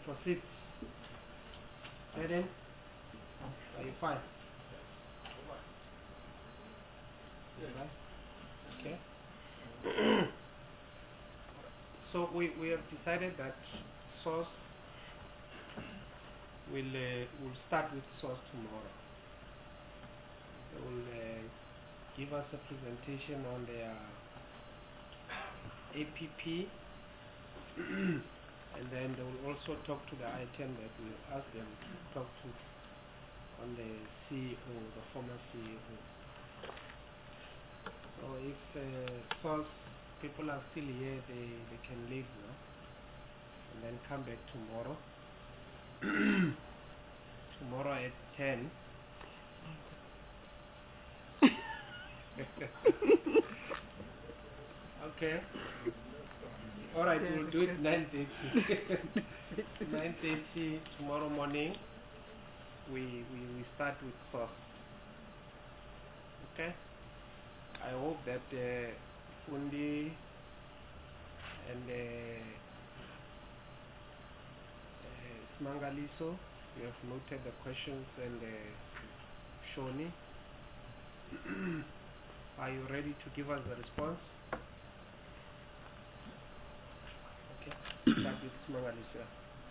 for seats. Eden, are you fine? Okay. So we have decided that source will start with source tomorrow. They will give us a presentation on their APP, and then they will also talk to the item that we asked them to talk to on the CEO, the former CEO. So if source people are still here, they can leave now and then come back tomorrow. Tomorrow at 10. Okay. All right, we'll do it 9:30. 9:30 tomorrow morning. We start with source. Okay. I hope that Fundi and Smangaliso, you have noted the questions, and Shoni, are you ready to give us the response? Okay, start with Smangaliso.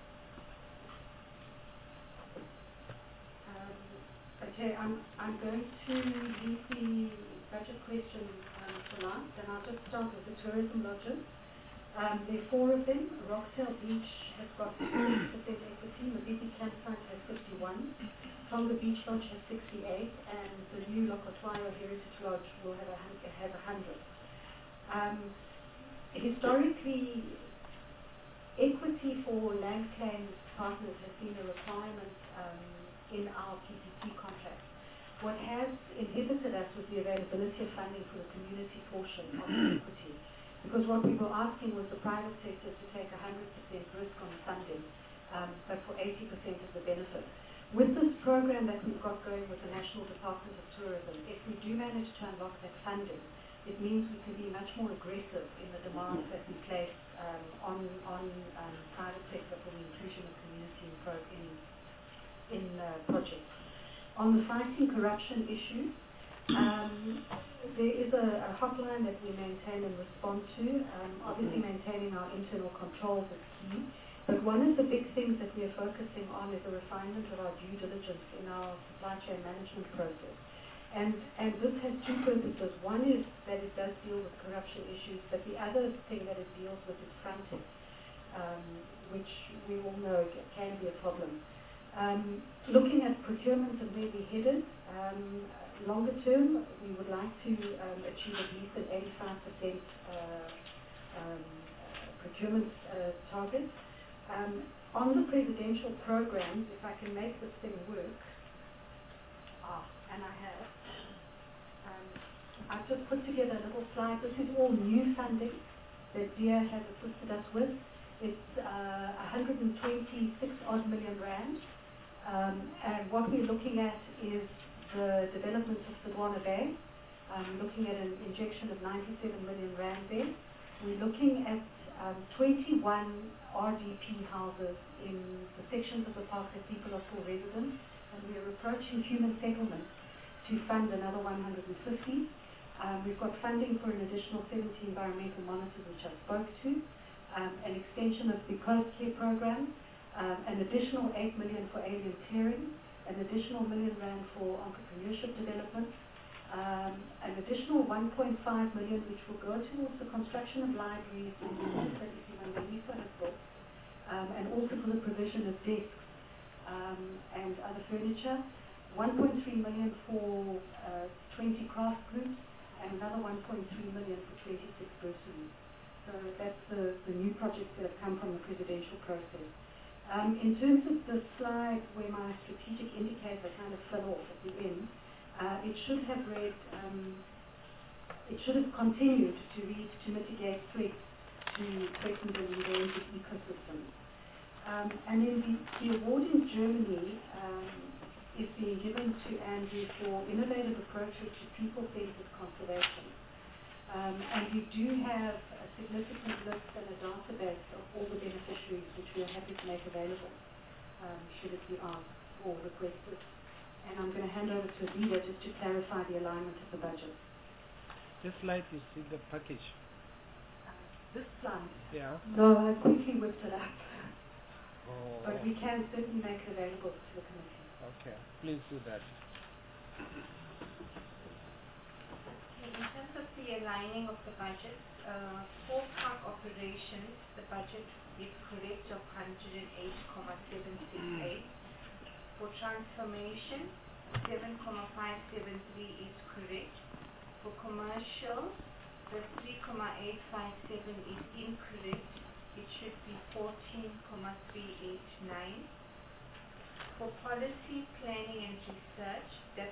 Okay, I'm going to leave the budget questions for last, and I'll just start with the tourism lodges. There are 4 of them. Rocktail Beach has got 60% equity, Mabiti Campsite has 51, Tonga Beach Lodge has 68, and the new Lokotwayo Heritage Lodge will have 100. Historically, equity for land claims partners has been a requirement in our PPP contract. What has inhibited us was the availability of funding for the community portion of the equity, because what we were asking was the private sector to take 100% risk on the funding, but for 80% of the benefit. With this program that we've got going with the National Department of Tourism, if we do manage to unlock that funding, it means we can be much more aggressive in the demands that we place on private sector for the inclusion of community in projects. On the fighting corruption issue, there is a hotline that we maintain and respond to. Obviously, maintaining our internal controls is key. But one of the big things that we are focusing on is a refinement of our due diligence in our supply chain management process. And this has 2 purposes. One is that it does deal with corruption issues, but the other thing that it deals with is fronting, which we all know can be a problem. Looking at procurement and where we're headed, longer term, we would like to achieve at least an 85% procurement target. On the presidential programs, if I can make this thing work, and I have, I've just put together a little slide. This is all new funding that DEA has assisted us with. It's 126 odd million rand. And what we're looking at is the development of Sodwana Bay, looking at an injection of 97 million rand there. We're looking at 21 RDP houses in the sections of the park that people are still residents, and we are approaching human settlements to fund another 150. We've got funding for an additional 70 environmental monitors, which I spoke to, an extension of the Coast Care program, an additional 8 million for alien clearing, an additional R1 million for entrepreneurship development, an additional 1.5 million which will go towards the construction of libraries in the units that Isimangaliso has built, and also for the provision of desks and other furniture, 1.3 million for 20 craft groups, and another 1.3 million for 26 bursaries. So that's the new projects that have come from the presidential process. In terms of the slide where my strategic indicator kind of fell off at the end, it should have read, it should have continued to read to mitigate threats to threatened and endangered ecosystems. And then the award in Germany is being given to Andrew for innovative approaches to people-centered conservation. And we do have a significant list and a database of all the beneficiaries, which we are happy to make available, should it be asked or requested. And I'm going to hand over to Adida just to clarify the alignment of the budget. This slide is in the package. This slide? Yeah. No, I quickly whipped it up. Oh. But we can certainly make it available to the committee. Okay, please do that. In terms of the aligning of the budget, for park operations, the budget is correct of 108,768. For transformation, 7,573 is correct. For commercial, the 3,857 is incorrect. It should be 14,389. For policy, planning and research, that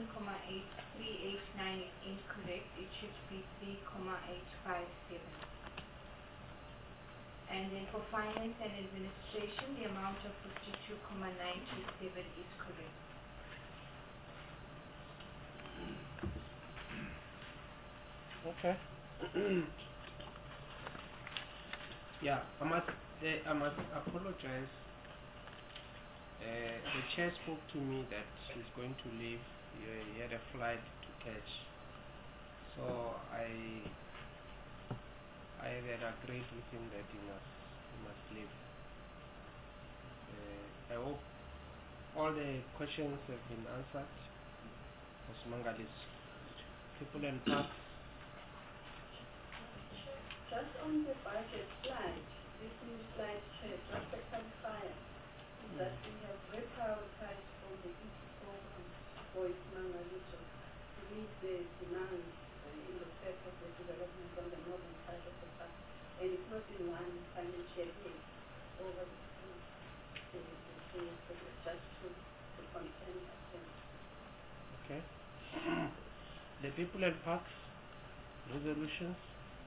14,389 is incorrect. It should be 3,857. And then for finance and administration, the amount of 52,927 is correct. Okay. Yeah, I must apologize. The chair spoke to me that he's going to leave. He had a flight to catch, so I had agreed with him that he must leave. I hope all the questions have been answered. Osmangalis, people and parks. Just on the budget slide, this new slide shares just a clarifier that we have reprioritized from the ET program for Ismangaliso to meet the demands in respect of the development on the northern side of the park. And it's not in one financial year over the just to confirm that. Okay. The people and parks resolutions.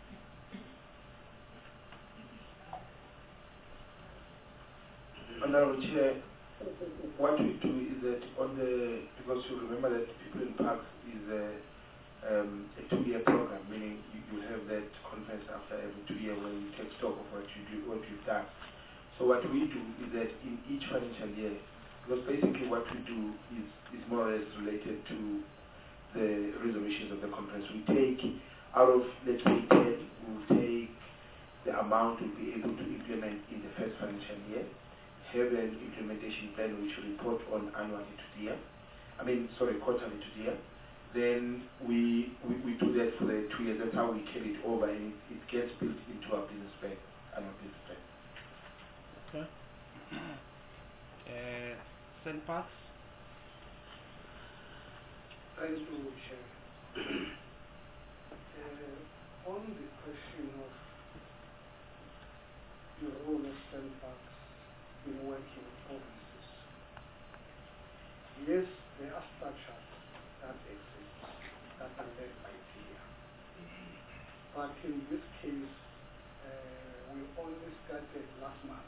Honorable Chair, what we do is that because you remember that People in Parks is a 2-year program, meaning you have that conference after every 2 years where you take stock of what you do, what you've done. So what we do is that in each financial year, because basically what we do is more or less related to the resolutions of the conference. We take out of, let's say 10, we'll take the amount we'll be able to implement in the first financial year, have an implementation plan which we report on annually to DIA, quarterly to DIA. Then we do that for the 2 years. That's how we carry it over, and it gets built into our business plan, annual business plan. Okay. St. Parks. Thank you, Chair. On the question of your role as St. Parks in working with provinces. Yes, there are structures that exist that are led by TIA. But in this case, we only started last month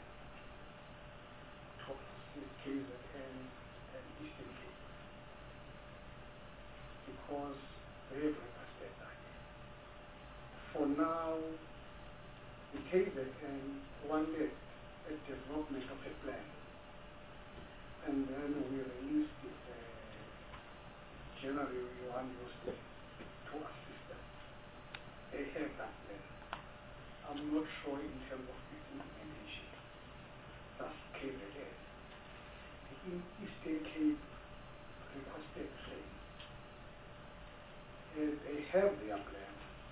to assist KZN and Eastern Cape because they have requested that. For now, the KZN wanted a development of a plan, and then we released it January 1 to assist them. They have that plan. I'm not sure in terms of its implementation. That's KZN. The Eastern Cape requested the same. And they have their plan.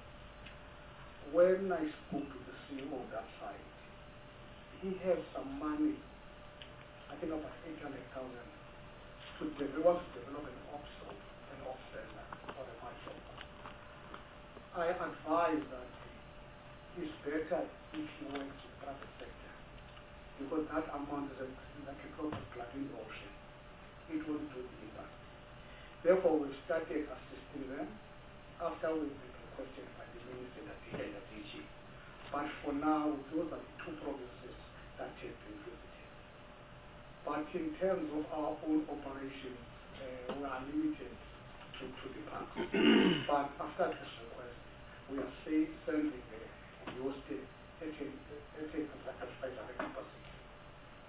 When I spoke to the CEO of that site, he has some money, I think about 800,000, to develop an offset or a market. I advise that it's better if he works with private sector, because that amount is like a drop of blood in the ocean. It won't do the impact. Therefore, we started assisting them after we've been requested by the minister that he had at DG. But for now, those are the 2 provinces that have been visited. But in terms of our own operations, we are limited to the parks. But after this request, we are sending the hostel at a capacity.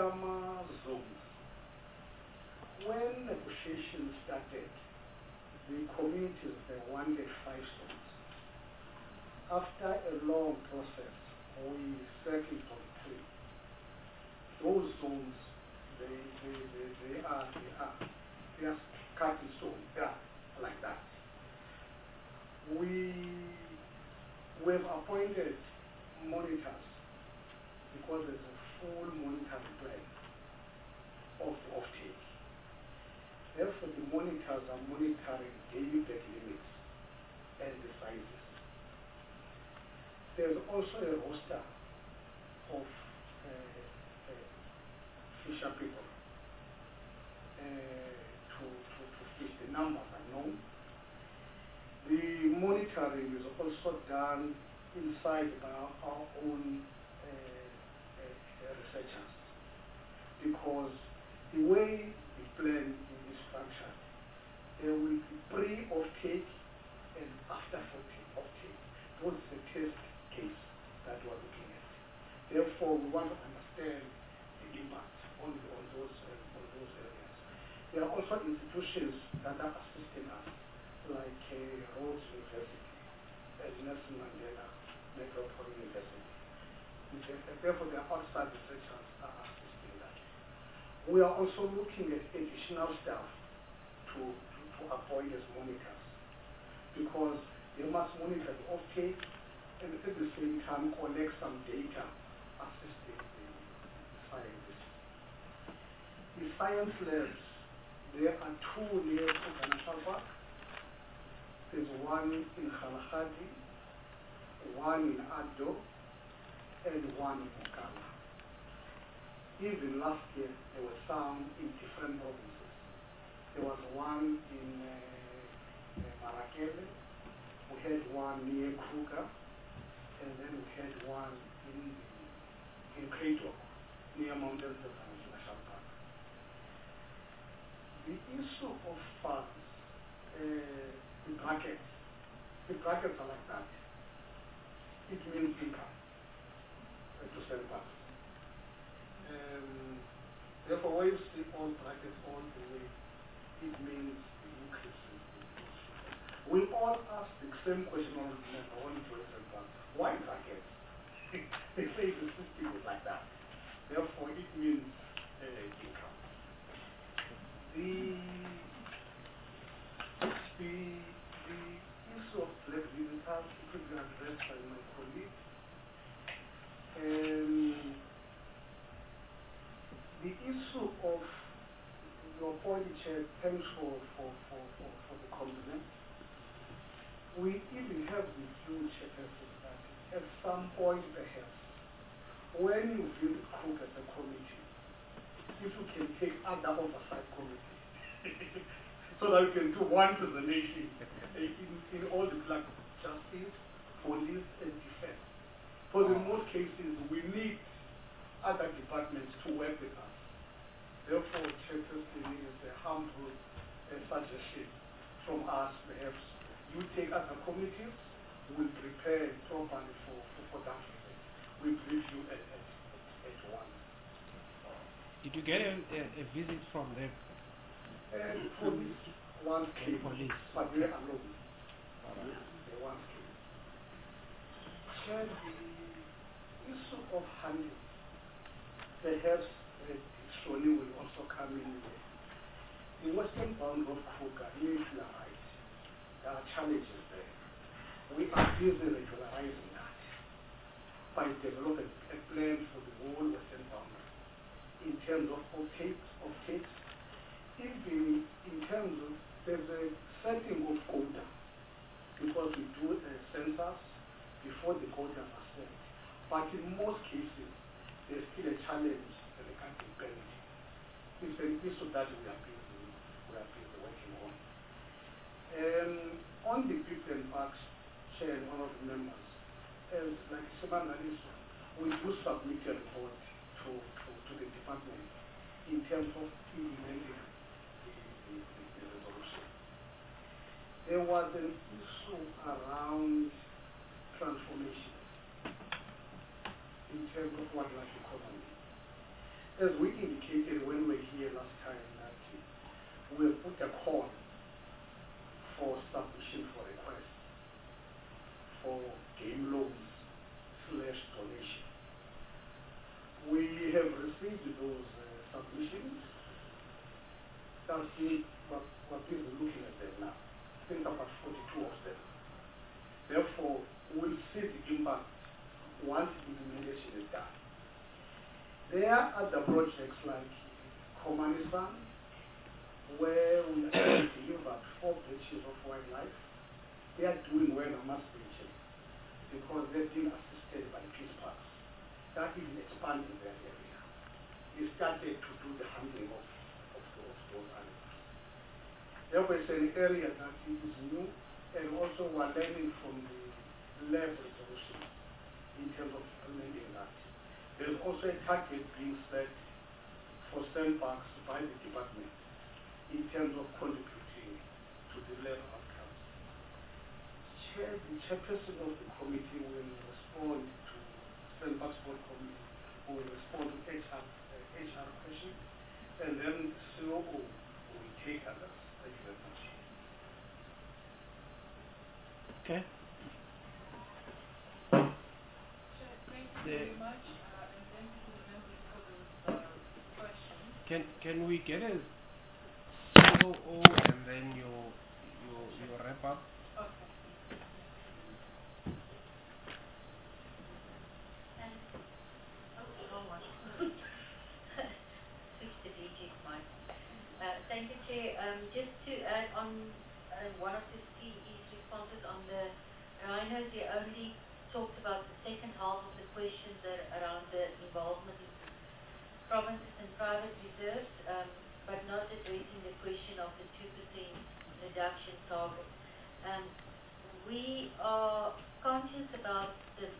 Kama zones. When negotiations started, the communities, they wanted 5 zones. After a long process, we settled on 3. Those zones, they are cut in stone, like that. We've appointed monitors because there's a full monitoring plan of the offtake. Therefore, the monitors are monitoring daily bed limits and the sizes. There's also a roster of fisher people to fish. The numbers are known. The monitoring is also done inside by our own researchers, because the way the plan is structured, there will be pre-offtake and after offtake. Those is the test case that we're looking at. Therefore, we want to understand the impact on those areas. There are also institutions that are assisting us, like Rhodes University and Nelson Mandela Metropolitan University. Therefore, the outside researchers are assisting that. We are also looking at additional staff to appoint as monitors, because they must monitor the offtake and at the same time collect some data assisting the scientists. The science labs, there are 2 near Kruger National Park. There's one in Kgalagadi, one in Addo, and one in Okala. Even last year, there were some in different provinces. There was one in Marakele, we had one near Kruger, and then we had one in Kreitok, near Mount Elizabeth National Park. The issue of funds, the brackets are like that. It means income to send back. Therefore, when you see all brackets all the way, it means the increase. We all ask the same question on the back. Why brackets? They say the system is like that. Therefore, it means income. The issue of black visitors could be addressed by my colleague. The issue of your point, Chair, thanks for the compliment. We even have the view, Chairperson, that at some point perhaps, when you visit Cook as a committee, if you can take other oversight committees, so that you can do one presentation in all the like justice, police, and defense. For the most cases, we need other departments to work with us. Therefore, Chairperson is a humble suggestion from us. Perhaps you take other committees, we'll prepare properly for that reason. We brief you at once. Did you get a visit from them? Police once came, Police. but they are alone. They once came. Chair, the issue of handling, perhaps Shoni will also come in there. The western bound of Kruger, you are right. There are challenges there. We are busy regularizing that by developing a plan for the whole western boundary in terms of offtakes, even in terms of there's a setting of quota, because we do a census before the quotas are set. But in most cases, there's still a challenge that they can't be penalty. It's an issue that we are busy working on. On the people and parks, Chair and one of the members, as like Simon Aliso, we do submit a report to the department in terms of implementing the resolution. There was an issue around transformation in terms of wildlife economy. As we indicated when we were here last time, that we have put a call for submission for request for game loans / donation. We have received those submissions. Currently, we're busy looking at them now. I think about 42 of them. Therefore, we'll see the impact once implementation is done. There are other projects like Komanisan, where we have delivered 4 batches of wildlife. They are doing well, I must mention, because they've been assisted by peace parks. That is expanding their area. We started to do the handling of those animals. Therefore, it's an area that is new, and also we're learning from the lab resolution in terms of implementing that. There's also a target being set for sandparks by the department in terms of contributing to the lab outcomes. The chairperson of the committee will respond to Sandparks Board Committee, will respond to HR questions, and then the COO will take others. Thank you very much. Okay. Thank you very much, and thank you to the members for those questions. Can we get a COO and then your wrap up? Okay. Thank you, Chair. Just to add on one of the CE's responses on the rhinos, they only talked about the second half of the questions around the involvement in provinces and private reserves, but not addressing the question of the 2% reduction target. We are conscious about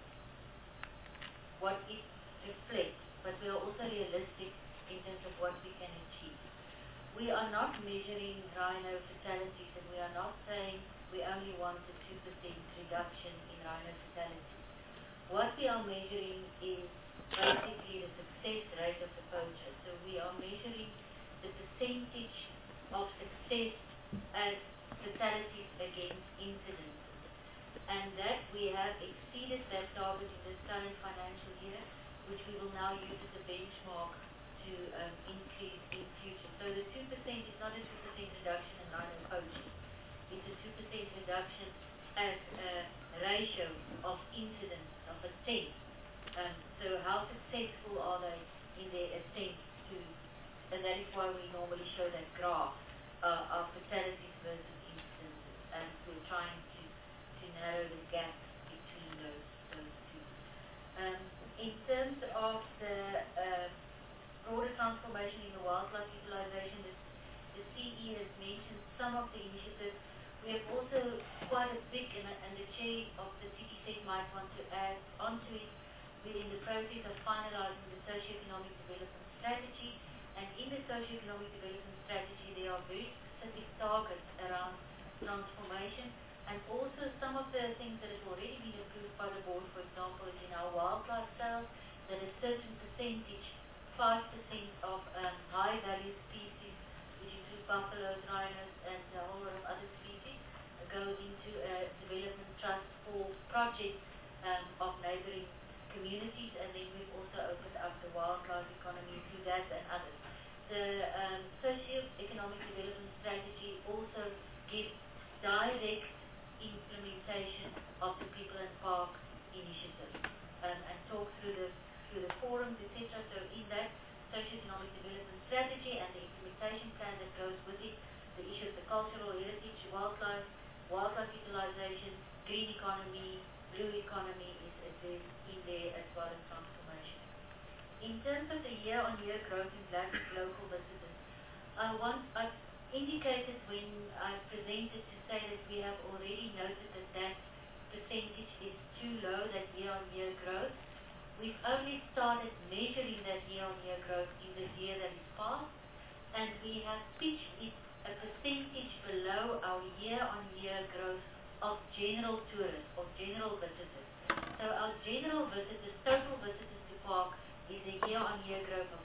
what it reflects, but we are also realistic in terms of what we can achieve. We are not measuring rhino fatalities, and we are not saying we only want a 2% reduction in rhino fatalities. What we are measuring is basically the success rate of the poacher. So we are measuring the percentage of success as fatalities against incidents. And that we have exceeded that target in this current financial year, which we will now use as a benchmark to increase in future. So the 2% is not a 2% reduction in rhino poaching. It's a 2% reduction as a ratio of incidents, of attempts. So how successful are they in their attempts to, and that is why we normally show that graph of fatalities versus incidents, and we're trying to narrow the gap between those two. In terms of the broader transformation in the wildlife utilization, the CE has mentioned some of the initiatives. We have also quite a big, and the chair of the CTZ might want to add onto it. We're in the process of finalizing the socio-economic development strategy, and in the socio-economic development strategy there are very specific targets around transformation, and also some of the things that have already been approved by the board, for example, is in our wildlife sales, that a certain percentage, 5% of high value species, which include buffaloes, rhinos, and a whole lot of other species, goes into a development trust for projects of neighboring communities, and then we've also opened up the wildlife economy through that and others. The socio-economic development strategy also gives direct implementation of the People and Park initiative, and talk through the forums, etc. So in that socio-economic development strategy and the implementation plan that goes with it, the issue of the cultural heritage, wildlife utilization, green economy, blue economy is addressed in there, as well as transformation. In terms of the year-on-year growth in black local visitors, I've indicated when I presented to say that we have already noted that percentage is too low, that year-on-year growth. We've only started measuring that year-on-year growth in the year that is past, and we have pitched it a percentage below our year-on-year growth of general tourists, or general visitors. So our general visitors, total visitors to park, is a year-on-year growth of 3%,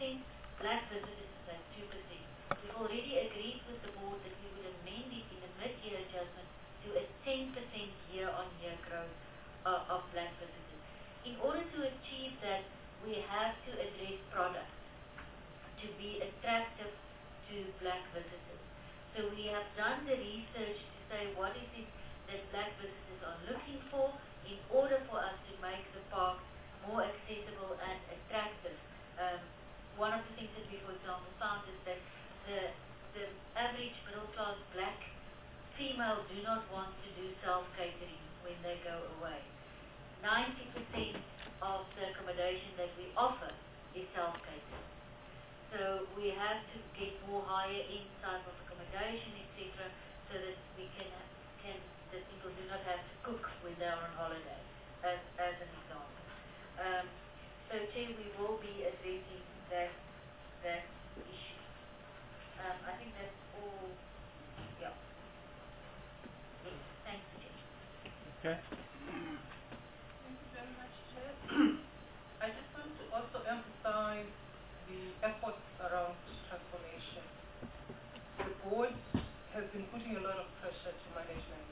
black visitors is at 2%. We've already agreed with the board that we would amend it in the mid-year adjustment to a 10% year-on-year growth of black visitors. In order to achieve that, we have to address products to be attractive to black visitors. So we have done the research to say what is it that black visitors are looking for in order for us to make the park more accessible and attractive. One of the things that we, for example, found is that the average middle-class black female do not want to do self-catering when they go away. 90% of the accommodation that we offer is self-catering. So we have to get more higher-end type of accommodation, etc., so that we that people do not have to cook when they are on holiday, as an example. So, Chair, we will be addressing that issue. I think that's all. Yeah. Yes. Thanks, Chair. Okay. Thank you very much, Chair. I just want to also emphasize the efforts around transformation. The board has been putting a lot of pressure to management.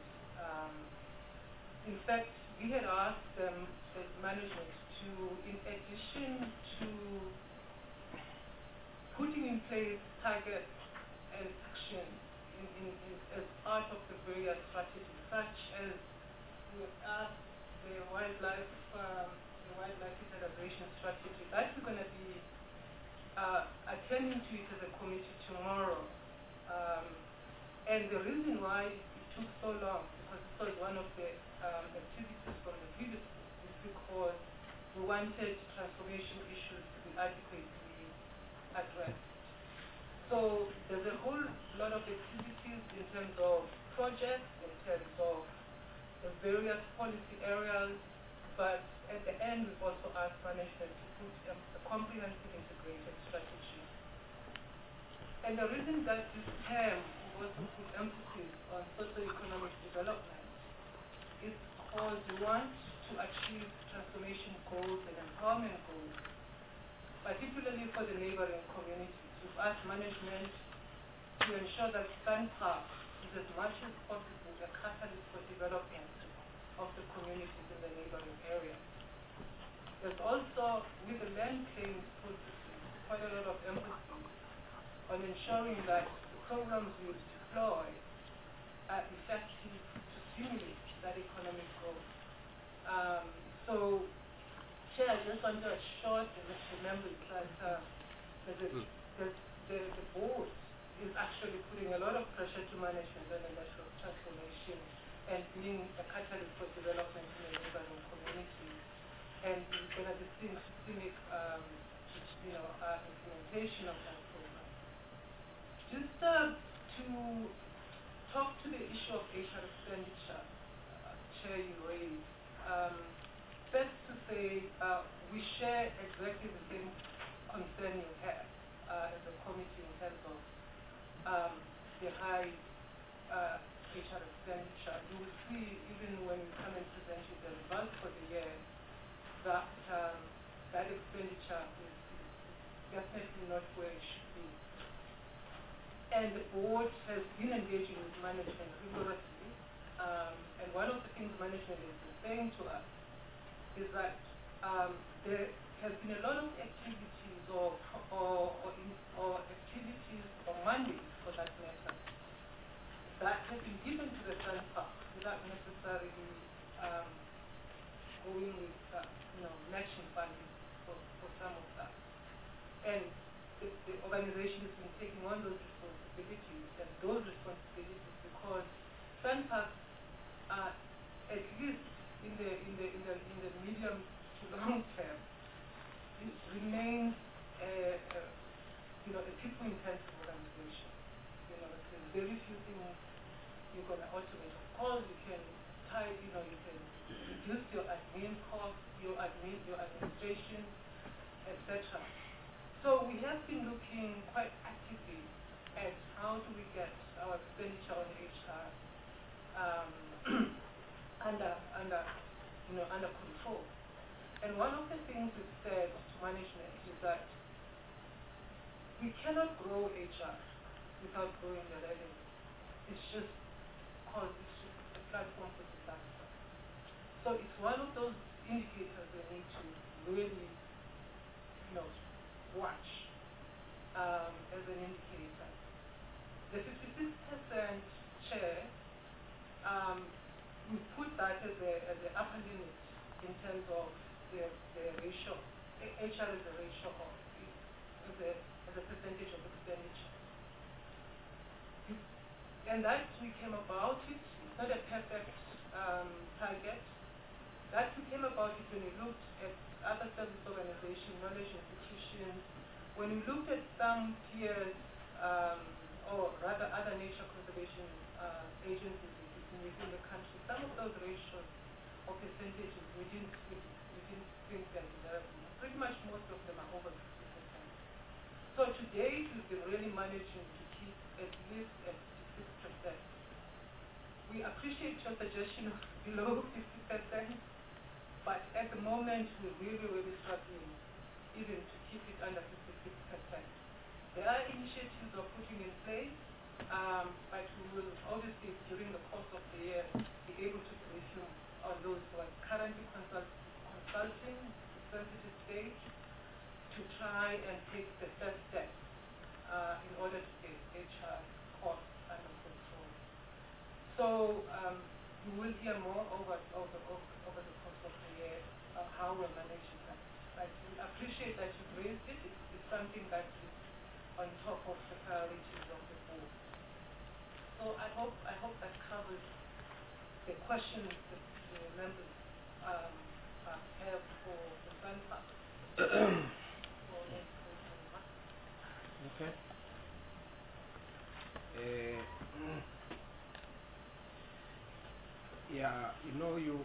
In fact, we had asked them, the management, to, in addition to putting in place targets and action as part of the various strategies, such as we have asked the wildlife utilization strategy. That's going to be attending to it as a committee tomorrow. And the reason why it took so long, because this was one of the activities from the previous board, is because we wanted transformation issues to be adequately addressed. So there's a whole lot of activities in terms of projects, in terms of the various policy areas, but at the end we've also asked management to put a comprehensive integrated strategy. And the reason that this term was to put emphasis on socio-economic development is because we want to achieve transformation goals and empowerment goals, particularly for the neighboring communities. We've asked management to ensure that SANParks is as much as possible a catalyst for development of the communities in the neighboring area. There's also, with the land claims processing, quite a lot of emphasis on ensuring that the programs we deploy are effective to stimulate that economic growth. So, Chair, I just want to assure the members that the board is actually putting a lot of pressure to management on the national transformation and being a catalyst for development in the neighboring community. And we're going to be seeing systemic implementation of that program. Just to talk to the issue of HR expenditure, Chair, you raised. First to say, we share exactly the same concern you have as a committee in terms of the high HR expenditure. You will see, even when we come and present you the results for the year, that that expenditure is definitely not where it should be. And the board has been engaging with management rigorously, and one of the things management has been saying to us is that there has been a lot of activities or activities or mandates, for that matter, that have been given to the SANParks without necessarily going with matching funding for some of that. And the organization has been taking on those responsibilities, and those responsibilities because SANParks are, at least in the medium to long term, it remains a people-intensive organization. There's very few things you're going to automate. Of course, you can reduce your admin costs, your administration, etc. So we have been looking quite actively at how do we get our expenditure on HR under control. And one of the things we've said to management is that we cannot grow HR without growing the revenue. It's just because it's just a platform for disaster. So it's one of those indicators we need to really, watch as an indicator. The 56% share, we put that as the upper limit in terms of the ratio. HR is a ratio of as a percentage of expenditure. And that we came about it. It's not a perfect target. That we came about it when we looked at other service organizations, knowledge institutions, when we looked at some peers, or rather other nature conservation agencies within the country, some of those ratios or percentages we didn't think they're desirable. Pretty much most of them are over 50%. So today we've been really managing to keep at least at 56%. We appreciate your suggestion of below 50%, but at the moment we're really struggling even to keep it under 56%. There are initiatives we're putting in place, but we will obviously during the course of the year be able to brief you on those who are currently consulting the sensitive stage to try and take the first step in order to get HR costs under control. So you will hear more over the course of the year how we're managing that. But we appreciate that you've raised it. It's something that is on top of the priorities of the board. So I hope that covers the questions that the members have for the SANParks. Okay. Yeah, you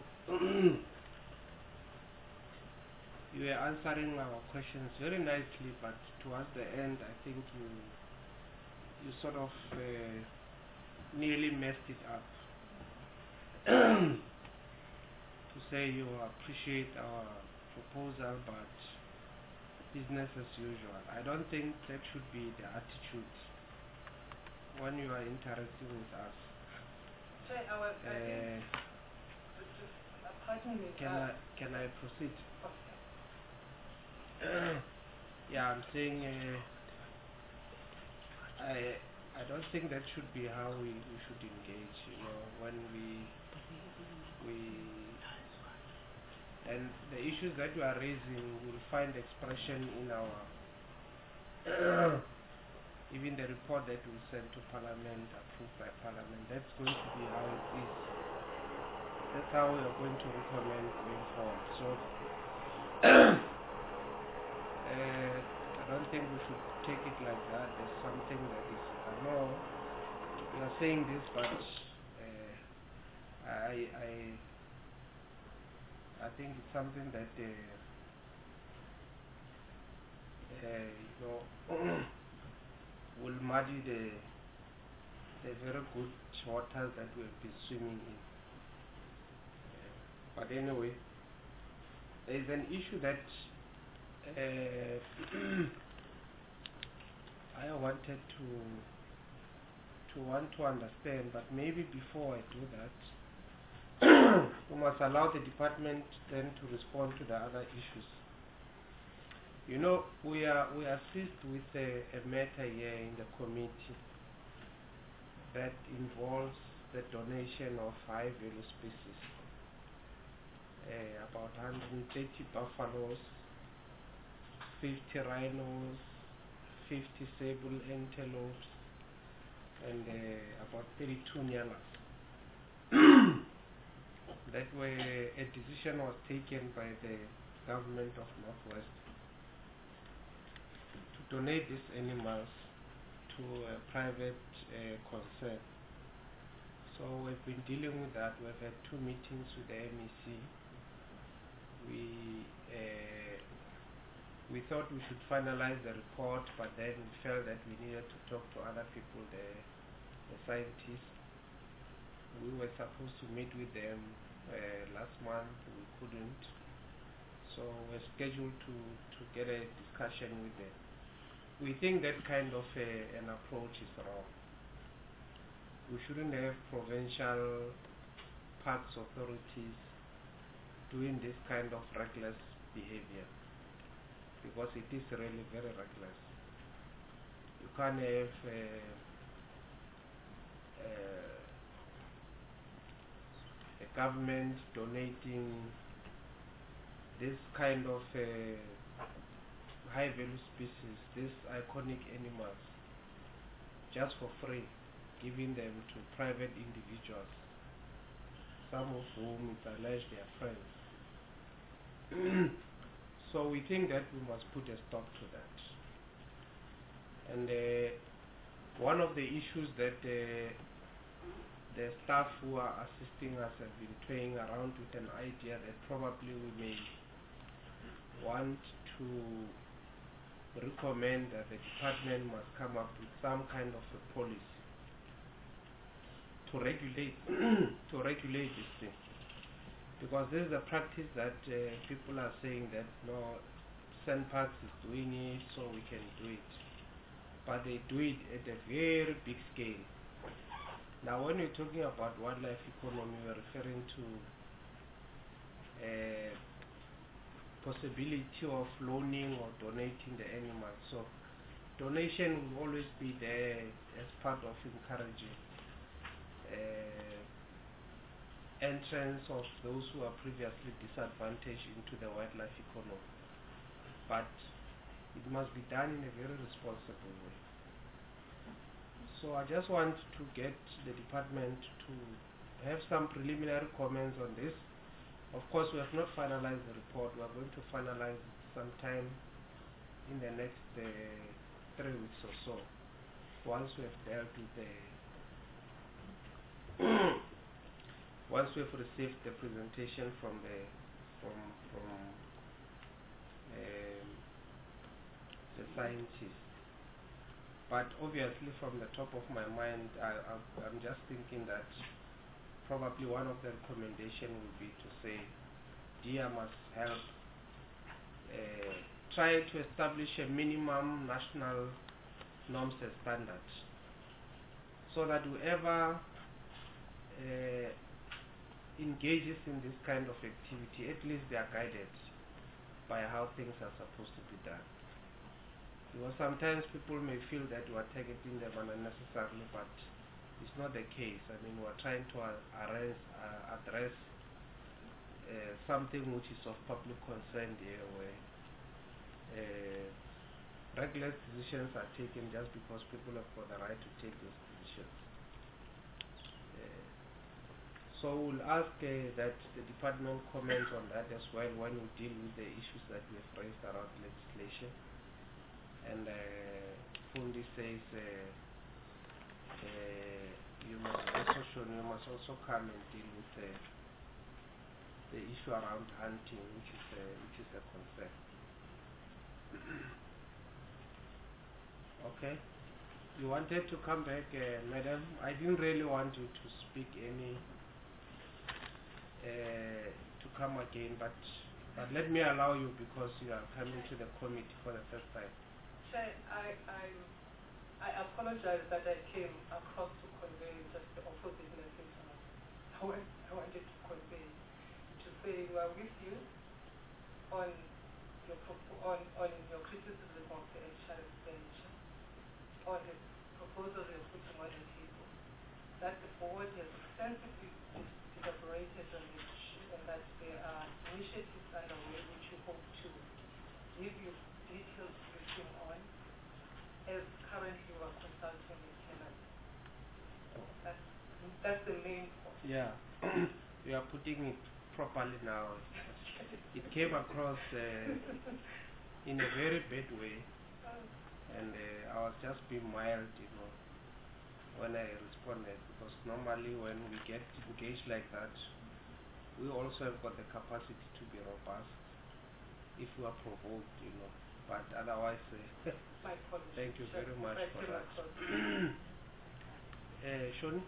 you were answering our questions very nicely, but towards the end, I think you sort of nearly messed it up. To say you appreciate our proposal, but business as usual. I don't think that should be the attitude when you are interacting with us. Can I proceed? Yeah, I'm saying I don't think that should be how we should engage. When we and the issues that we are raising will find expression in our even the report that we send to Parliament, approved by Parliament. That's going to be how it is. That's how we are going to recommend going forward. So I don't think we should take it like that. There's something that is, I know we are saying this, but I think it's something that will muddy the very good waters that we have been swimming in. But anyway, there is an issue that I wanted to understand, but maybe before I do that, we must allow the department then to respond to the other issues. We are seized with a matter here in the committee that involves the donation of high-value species, about 130 buffaloes, 50 rhinos, 50 sable antelopes, and about 32 nyalas. That way, a decision was taken by the government of Northwest to donate these animals to a private concern. So we've been dealing with that. We've had 2 meetings with the MEC. We thought we should finalize the report, but then we felt that we needed to talk to other people, the scientists. We were supposed to meet with them last month. We couldn't. So we're scheduled to get a discussion with them. we think that kind of an approach is wrong. We shouldn't have provincial parks authorities doing this kind of reckless behavior, because it is really very reckless. You can't have a government donating this kind of high value species, these iconic animals, just for free, giving them to private individuals, some of whom it's alleged they are friends. So we think that we must put a stop to that. And one of the issues that the staff who are assisting us have been playing around with an idea that probably we may want to recommend that the department must come up with some kind of a policy to regulate to regulate this thing, because this is a practice that people are saying that no, SANParks is doing it, so we can do it, but they do it at a very big scale. Now, when we're talking about wildlife economy, we're referring to possibility of loaning or donating the animals. So donation will always be there as part of encouraging entrance of those who are previously disadvantaged into the wildlife economy, but it must be done in a very responsible way. So I just want to get the department to have some preliminary comments on this. Of course, we have not finalized the report. We are going to finalize it sometime in the next 3 weeks or so, once we have dealt with the once we have received the presentation from the scientists. But obviously, from the top of my mind, I'm just thinking that probably one of the recommendations would be to say DEA must help try to establish a minimum national norms and standards, so that whoever engages in this kind of activity, at least they are guided by how things are supposed to be done. Because sometimes people may feel that we are targeting them unnecessarily, but it's not the case. I mean, we're trying to address something which is of public concern here, where reckless decisions are taken just because people have got the right to take those decisions. So we'll ask that the department comment on that as well when we deal with the issues that we have raised around legislation. And Fundi says you must also come and deal with the issue around hunting, which is a concern. Okay, you wanted to come back, madam. I didn't really want you to speak to come again, but let me allow you, because you are coming to the committee for the first time. Chair, I apologize that I came across to convey just the opposite message. I wanted to convey, to say we are with you on your criticism of the HR expenditure, on the proposal you're putting on the table, that the board has extensively deliberated on this issue, and that there are initiatives underway which you hope to give you detailed briefing on, as currently we are consulting with tenants. That's the main point. Yeah, you are putting it properly now. It came across in a very bad way, and I was just being mild, when I responded, because normally when we get engaged like that, we also have got the capacity to be robust if we are provoked, but otherwise, thank you very much for that. Shoni?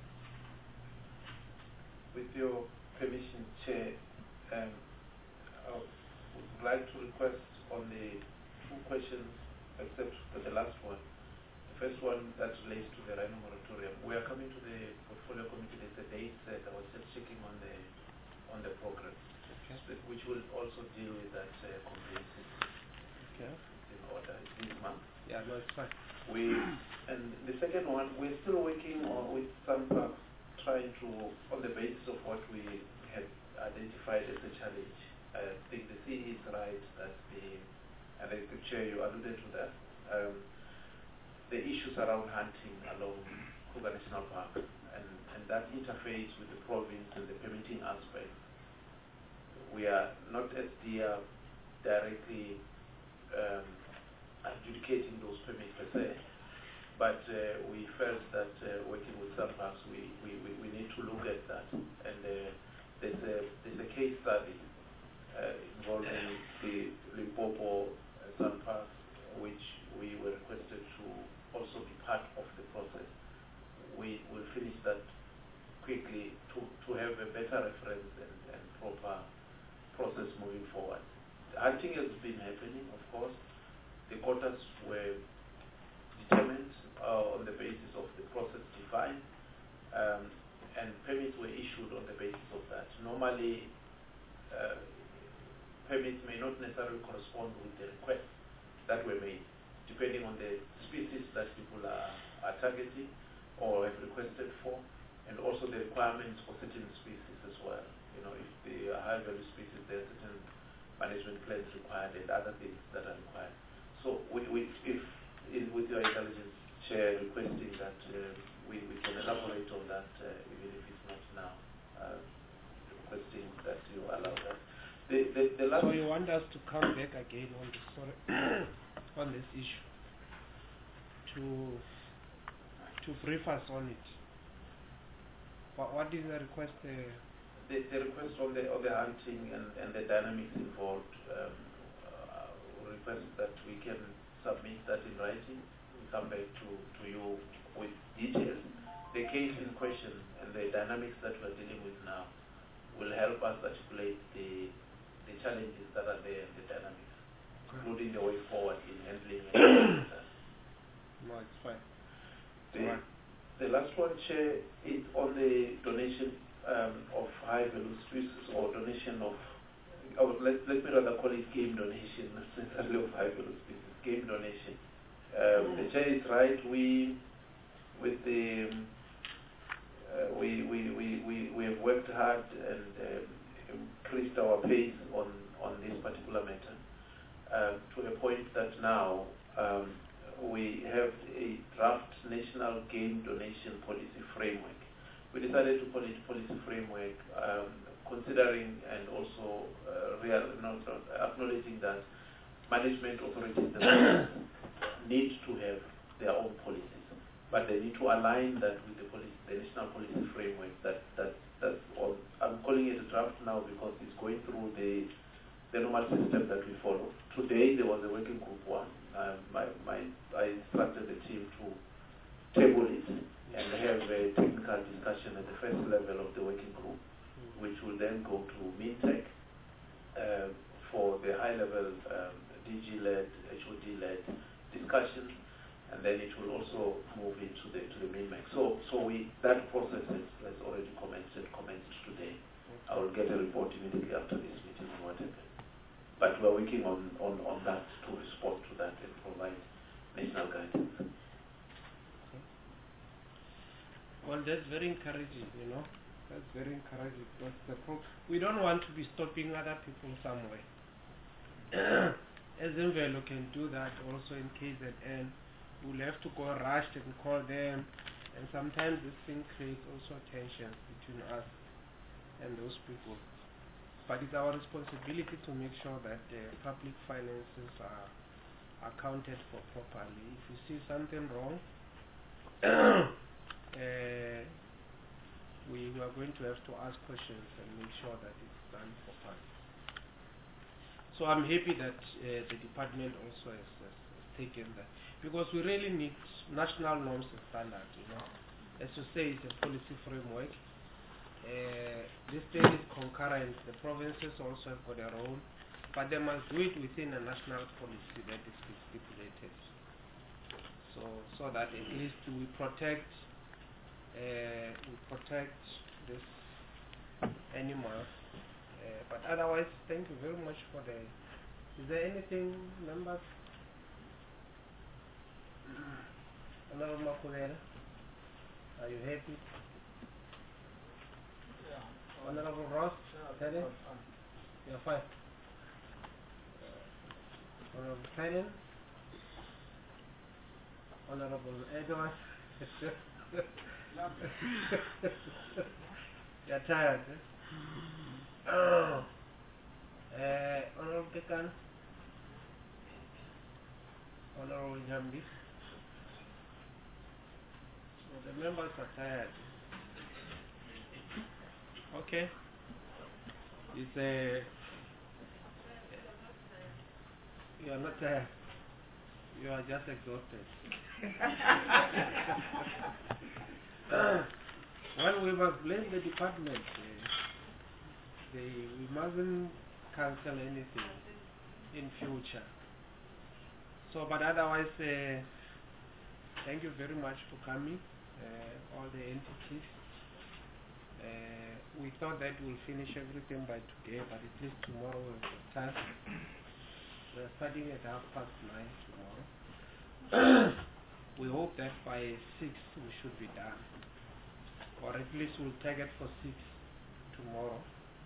With your permission, Chair, I would like to request on the 2 questions except for the last one. The first one that relates to the Rhino moratorium. We are coming to the portfolio committee. There's a date set. I was just checking on the program, which will also deal with that comprehensive. Okay. In order this month. Yeah, no, it's fine. And the second one, we're still working on with some parks, trying to, on the basis of what we have identified as a challenge. I think the CE is right that and the chair, you alluded to that. The issues around hunting along Kruger National Park and that interface with the province and the permitting aspect. We are not as directly adjudicating those permits per se, but we felt that working with some parks, we need to look at that. And there's a case study involving the Limpopo Sun Park, which we were requested to also be part of the process. We will finish that quickly to have a better reference and proper process moving forward. The hunting has been happening, of course. The quotas were determined on the basis of the process defined, and permits were issued on the basis of that. Normally, permits may not necessarily correspond with the requests that were made, depending on the species that people are targeting or have requested for, and also the requirements for certain species as well. You know, if they are high-value species, there are certain management plans required and other things that are required. So with your intelligence chair requesting that we can elaborate on that, even if it's not now, requesting that you allow that. The last so you want us to come back again on this, on this issue to brief us on it. What is the request? The request on the hunting and the dynamics involved. Request that we can submit that in writing. We come back to you with details. The case in question and the dynamics that we're dealing with now will help us articulate the challenges that are there and the dynamics, including the way forward in handling it. No, it's fine. The last one, Chair, is on the donation of high-value species or donation of, let me rather call it game donation, not necessarily of high-value species, game donation. The Chair is right. We have worked hard and increased our pace on this particular matter to a point that now we have a draft national game donation policy framework. We decided to call it policy framework, considering and also acknowledging that management authorities need to have their own policies, but they need to align that with the national policy framework. That's all. I'm calling it a draft now because it's going through the normal system that we follow. Today there was a working group one. I instructed the team to table it and have a technical discussion at the first level of the working group, which will then go to MINTEC for the high-level DG-led, HOD-led discussion, and then it will also move into the MINMEC. So that process has already commenced today. I will get a report immediately after this meeting on what happened. But we're working on that to respond to that and provide national guidance. Well, that's very encouraging, you know. That's very encouraging. We don't want to be stopping other people somewhere. As Mvelo can do that also in KZN. We'll have to go rushed and call them, and sometimes this thing creates also tensions between us and those people. But it's our responsibility to make sure that the public finances are accounted for properly. If you see something wrong, we are going to have to ask questions and make sure that it's done properly. So I'm happy that the department also has taken that, because we really need national norms and standards, you know. As you say, it's a policy framework. This thing is concurrent. The provinces also have got their own but they must do it within a national policy that is stipulated. So that at least we protect this animal. But otherwise, thank you very much for the. Is there anything, members? Honorable Makulera, are you happy? Yeah. Honorable Ross, Terry? You're fine. Honorable Kenyon? Honorable Edward? You're tired, eh? Oh. Honorable Kekan? Honorable Jambi? The members are tired. Okay. It's you are not tired. You are just exhausted. Well, we must blame the department. We mustn't cancel anything in future. So, but otherwise, thank you very much for coming, all the entities. We thought that we'll finish everything by today, but at least tomorrow we'll have time. We're starting at 9:30 tomorrow. We hope that by 6 we should be done, or at least we'll target for 6 tomorrow.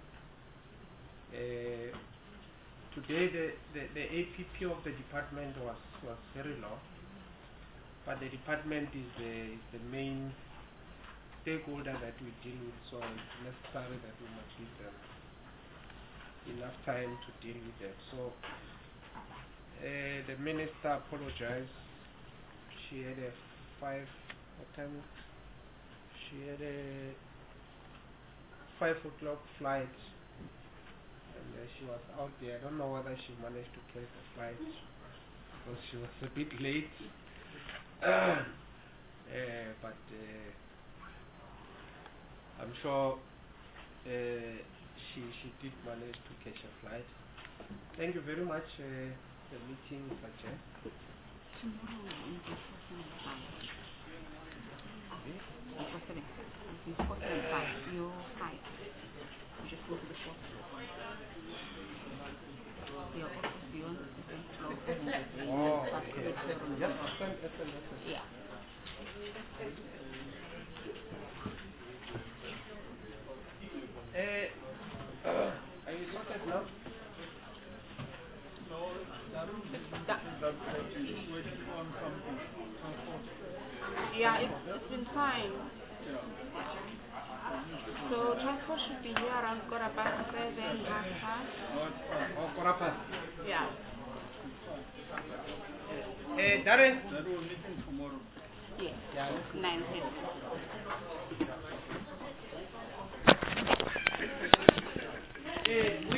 Today the APP of the department was very low, but the department is the main stakeholder that we deal with, so it's necessary that we must give them enough time to deal with that. So the minister apologized. She had a 5 o'clock flight, and she was out there. I don't know whether she managed to catch the flight because she was a bit late. But I'm sure she did manage to catch a flight. Thank you very much. The meeting is adjourned. Tomorrow in before 7:05, you're right. You just go to the fourth floor. Your office beyond the second floor. Oh, okay. Yes, yeah. Are you sorted now? Yeah, it's been fine. So transport should be here around 7:15, half past. Oh, Korapa. Yeah. Darren? That will meeting tomorrow. Yes. Yeah. 9:30.